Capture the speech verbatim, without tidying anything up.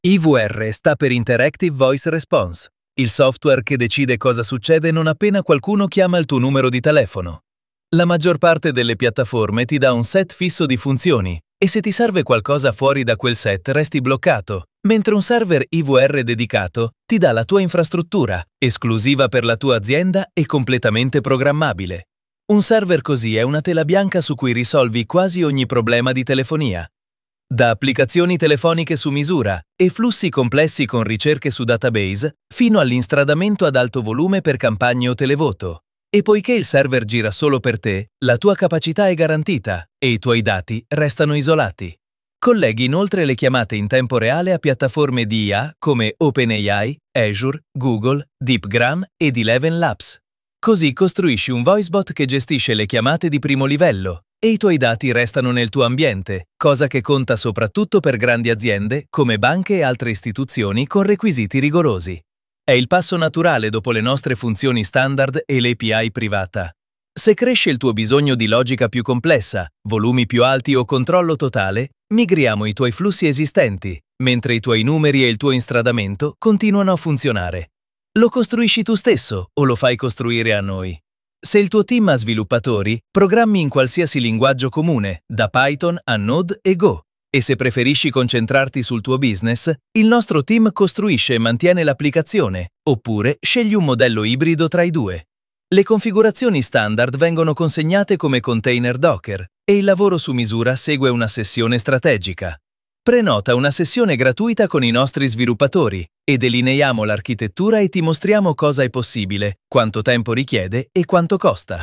I V R sta per Interactive Voice Response, il software che decide cosa succede non appena qualcuno chiama il tuo numero di telefono. La maggior parte delle piattaforme ti dà un set fisso di funzioni e se ti serve qualcosa fuori da quel set resti bloccato, mentre un server I V R dedicato ti dà la tua infrastruttura, esclusiva per la tua azienda e completamente programmabile. Un server così è una tela bianca su cui risolvi quasi ogni problema di telefonia. Da applicazioni telefoniche su misura e flussi complessi con ricerche su database, fino all'instradamento ad alto volume per campagne o televoto. E poiché il server gira solo per te, la tua capacità è garantita e i tuoi dati restano isolati. Colleghi inoltre le chiamate in tempo reale a piattaforme di I A come OpenAI, Azure, Google, DeepGram ed Eleven Labs. Così costruisci un voicebot che gestisce le chiamate di primo livello e i tuoi dati restano nel tuo ambiente, cosa che conta soprattutto per grandi aziende come banche e altre istituzioni con requisiti rigorosi. È il passo naturale dopo le nostre funzioni standard e l'A P I privata. Se cresce il tuo bisogno di logica più complessa, volumi più alti o controllo totale, migriamo i tuoi flussi esistenti, mentre i tuoi numeri e il tuo instradamento continuano a funzionare. Lo costruisci tu stesso o lo fai costruire a noi? Se il tuo team ha sviluppatori, programmi in qualsiasi linguaggio comune, da Python a Node e Go. E se preferisci concentrarti sul tuo business, il nostro team costruisce e mantiene l'applicazione, oppure scegli un modello ibrido tra i due. Le configurazioni standard vengono consegnate come container Docker e il lavoro su misura segue una sessione strategica. Prenota una sessione gratuita con i nostri sviluppatori e delineiamo l'architettura e ti mostriamo cosa è possibile, quanto tempo richiede e quanto costa.